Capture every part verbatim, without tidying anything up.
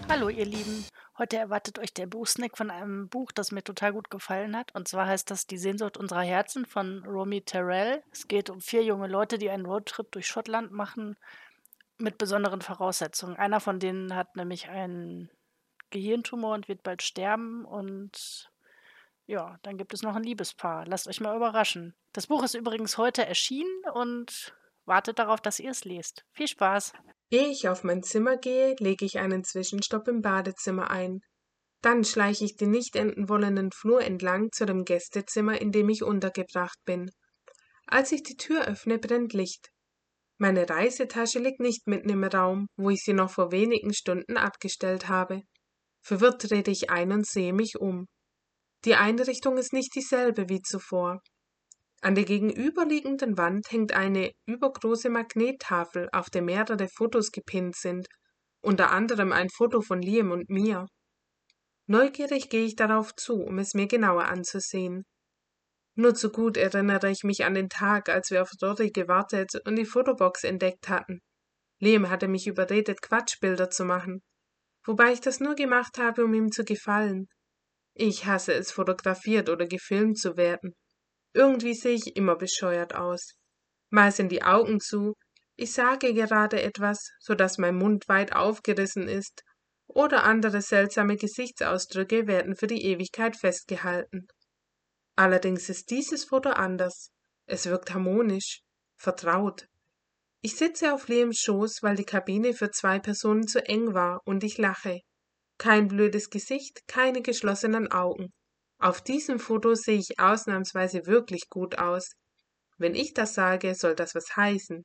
Hallo ihr Lieben, heute erwartet euch der Buchsnack von einem Buch, das mir total gut gefallen hat. Und zwar heißt das Die Sehnsucht unserer Herzen von Romy Terrell. Es geht um vier junge Leute, die einen Roadtrip durch Schottland machen mit besonderen Voraussetzungen. Einer von denen hat nämlich einen Gehirntumor und wird bald sterben. Und ja, dann gibt es noch ein Liebespaar. Lasst euch mal überraschen. Das Buch ist übrigens heute erschienen und wartet darauf, dass ihr es lest. Viel Spaß! Ehe ich auf mein Zimmer gehe, lege ich einen Zwischenstopp im Badezimmer ein. Dann schleiche ich den nicht enden wollenden Flur entlang zu dem Gästezimmer, in dem ich untergebracht bin. Als ich die Tür öffne, brennt Licht. Meine Reisetasche liegt nicht mitten im Raum, wo ich sie noch vor wenigen Stunden abgestellt habe. Verwirrt trete ich ein und sehe mich um. Die Einrichtung ist nicht dieselbe wie zuvor. An der gegenüberliegenden Wand hängt eine übergroße Magnettafel, auf der mehrere Fotos gepinnt sind, unter anderem ein Foto von Liam und mir. Neugierig gehe ich darauf zu, um es mir genauer anzusehen. Nur zu gut erinnere ich mich an den Tag, als wir auf Rory gewartet und die Fotobox entdeckt hatten. Liam hatte mich überredet, Quatschbilder zu machen, wobei ich das nur gemacht habe, um ihm zu gefallen. Ich hasse es, fotografiert oder gefilmt zu werden. Irgendwie sehe ich immer bescheuert aus. Mal sind die Augen zu, ich sage gerade etwas, so dass mein Mund weit aufgerissen ist, oder andere seltsame Gesichtsausdrücke werden für die Ewigkeit festgehalten. Allerdings ist dieses Foto anders. Es wirkt harmonisch, vertraut. Ich sitze auf Liams Schoß, weil die Kabine für zwei Personen zu eng war, und ich lache. Kein blödes Gesicht, keine geschlossenen Augen. Auf diesem Foto sehe ich ausnahmsweise wirklich gut aus. Wenn ich das sage, soll das was heißen.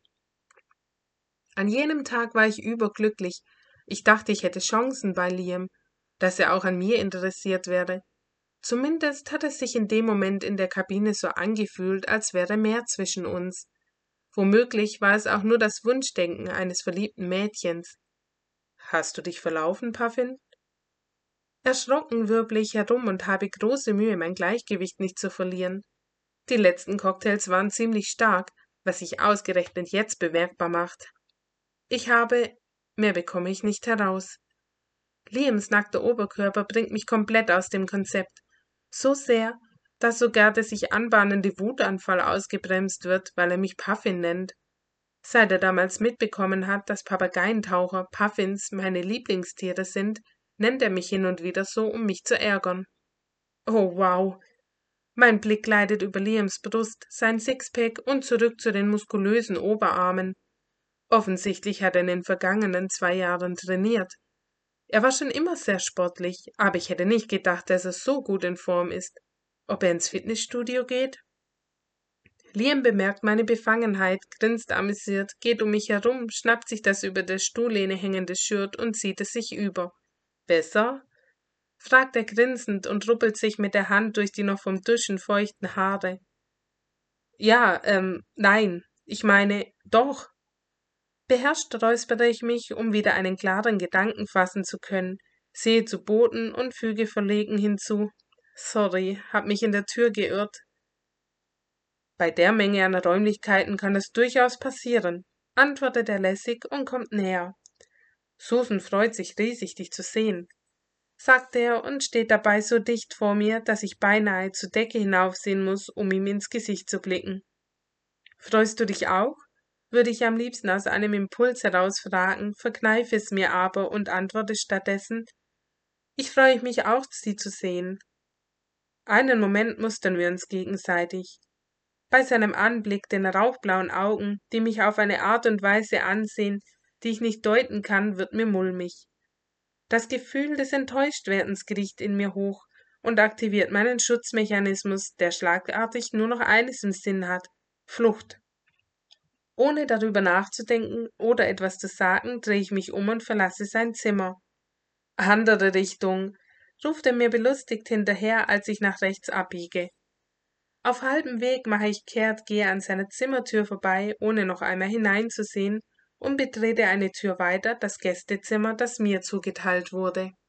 An jenem Tag war ich überglücklich. Ich dachte, ich hätte Chancen bei Liam, dass er auch an mir interessiert wäre. Zumindest hat es sich in dem Moment in der Kabine so angefühlt, als wäre mehr zwischen uns. Womöglich war es auch nur das Wunschdenken eines verliebten Mädchens. Hast du dich verlaufen, Puffin? Erschrocken wirble ich herum und habe große Mühe, mein Gleichgewicht nicht zu verlieren. Die letzten Cocktails waren ziemlich stark, was sich ausgerechnet jetzt bemerkbar macht. Ich habe, mehr bekomme ich nicht heraus. Liams nackter Oberkörper bringt mich komplett aus dem Konzept. So sehr, dass sogar der sich anbahnende Wutanfall ausgebremst wird, weil er mich Puffin nennt. Seit er damals mitbekommen hat, dass Papageientaucher, Puffins, meine Lieblingstiere sind, nennt er mich hin und wieder so, um mich zu ärgern. Oh wow. Mein Blick gleitet über Liams Brust, sein Sixpack und zurück zu den muskulösen Oberarmen. Offensichtlich hat er in den vergangenen zwei Jahren trainiert. Er war schon immer sehr sportlich, aber ich hätte nicht gedacht, dass er so gut in Form ist. Ob er ins Fitnessstudio geht? Liam bemerkt meine Befangenheit, grinst amüsiert, geht um mich herum, schnappt sich das über der Stuhllehne hängende Shirt und zieht es sich über. Besser? Fragt er grinsend und ruppelt sich mit der Hand durch die noch vom Duschen feuchten Haare. Ja, ähm, nein, ich meine, doch. Beherrscht räuspere ich mich, um wieder einen klaren Gedanken fassen zu können, sehe zu Boden und füge verlegen hinzu. Sorry, hab mich in der Tür geirrt. Bei der Menge an Räumlichkeiten kann es durchaus passieren, antwortet er lässig und kommt näher. Susan freut sich riesig, dich zu sehen, sagt er und steht dabei so dicht vor mir, dass ich beinahe zur Decke hinaufsehen muss, um ihm ins Gesicht zu blicken. Freust du dich auch? Würde ich am liebsten aus einem Impuls heraus fragen, verkneife es mir aber und antworte stattdessen, ich freue mich auch, sie zu sehen. Einen Moment mustern wir uns gegenseitig. Bei seinem Anblick, den rauchblauen Augen, die mich auf eine Art und Weise ansehen, die ich nicht deuten kann, wird mir mulmig. Das Gefühl des Enttäuschtwerdens kriecht in mir hoch und aktiviert meinen Schutzmechanismus, der schlagartig nur noch eines im Sinn hat: Flucht. Ohne darüber nachzudenken oder etwas zu sagen, drehe ich mich um und verlasse sein Zimmer. Andere Richtung, ruft er mir belustigt hinterher, als ich nach rechts abbiege. Auf halbem Weg mache ich kehrt, gehe an seiner Zimmertür vorbei, ohne noch einmal hineinzusehen, und betrete eine Tür weiter das Gästezimmer, das mir zugeteilt wurde.